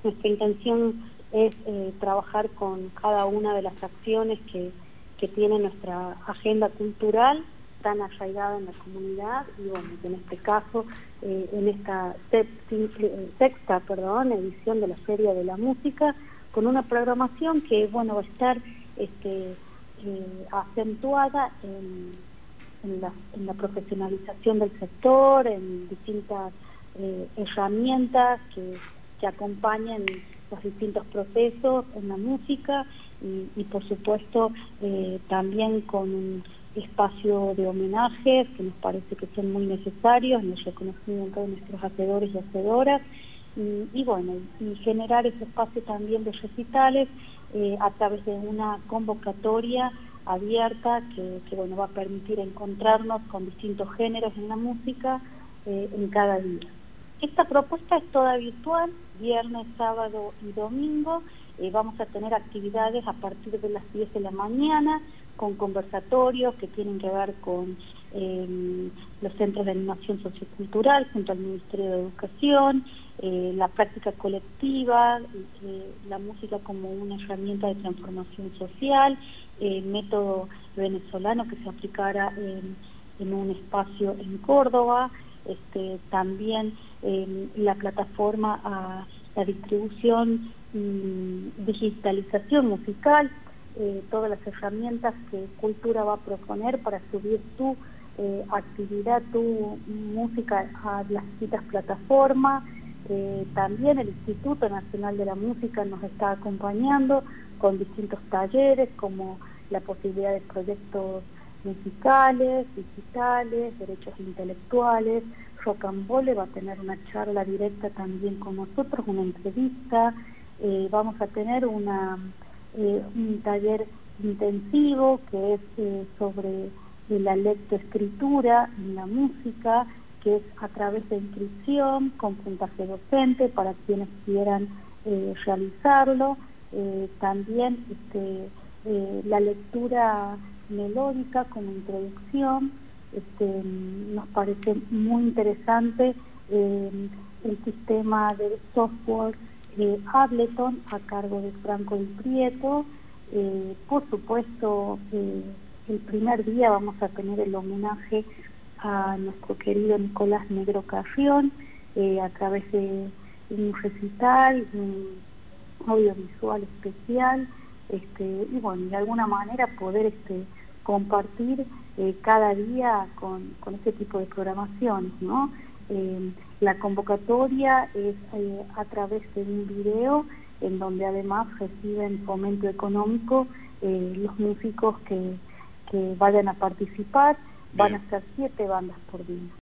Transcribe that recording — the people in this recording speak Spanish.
Nuestra intención es trabajar con cada una de las acciones que tiene nuestra agenda cultural tan arraigada en la comunidad y bueno, en este caso, en esta sexta edición de la Feria de la Música, con una programación que bueno, va a estar acentuada en la profesionalización del sector, en distintas herramientas que acompañan los distintos procesos en la música y por supuesto también con un espacio de homenajes que nos parece que son muy necesarios en el reconocimiento de nuestros hacedores y hacedoras y bueno, y generar ese espacio también de recitales a través de una convocatoria abierta que bueno, va a permitir encontrarnos con distintos géneros en la música en cada día. Esta propuesta es toda virtual, viernes, sábado y domingo. Vamos a tener actividades a partir de las 10 de la mañana con conversatorios que tienen que ver con los centros de animación sociocultural junto al Ministerio de Educación, la práctica colectiva, la música como una herramienta de transformación social, método venezolano que se aplicara en un espacio en Córdoba, también la plataforma a la distribución y digitalización musical, todas las herramientas que Cultura va a proponer para subir tu actividad, tu música a las distintas plataformas. También el Instituto Nacional de la Música nos está acompañando con distintos talleres como la posibilidad de proyectos musicales, digitales, derechos intelectuales. Rocambole va a tener una charla directa también con nosotros, una entrevista. Vamos a tener un taller intensivo que es sobre la lectoescritura en la música, que es a través de inscripción con puntaje docente para quienes quieran realizarlo. También la lectura melódica como introducción. Nos parece muy interesante el sistema de software Ableton a cargo de Franco Di Prieto. Por supuesto, el primer día vamos a tener el homenaje a nuestro querido Nicolás Negro Carrión a través de un recital, un audiovisual especial, y bueno, de alguna manera poder compartir cada día con este tipo de programaciones, ¿no? La convocatoria es a través de un video en donde además reciben fomento económico los músicos que vayan a participar. Van a ser 7 bandas por día.